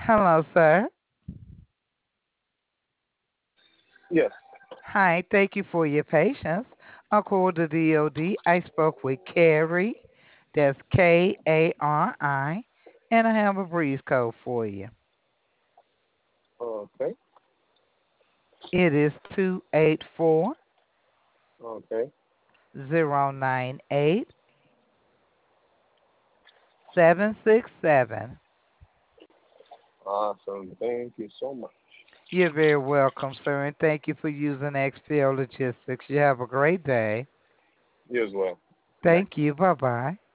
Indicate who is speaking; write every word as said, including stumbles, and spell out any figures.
Speaker 1: Hello, sir.
Speaker 2: Yes.
Speaker 1: Hi, thank you for your patience. I called the D O D. I spoke with Carrie. That's K A R I. And I have a breeze code for you.
Speaker 2: Okay.
Speaker 1: It is two eight four
Speaker 2: Okay.
Speaker 1: zero nine eight seven six seven.
Speaker 2: Awesome. Thank you so much.
Speaker 1: You're very welcome, sir, and thank you for using X P O Logistics. You have a great day.
Speaker 2: You as well. Bye.
Speaker 1: Thank you. Bye bye.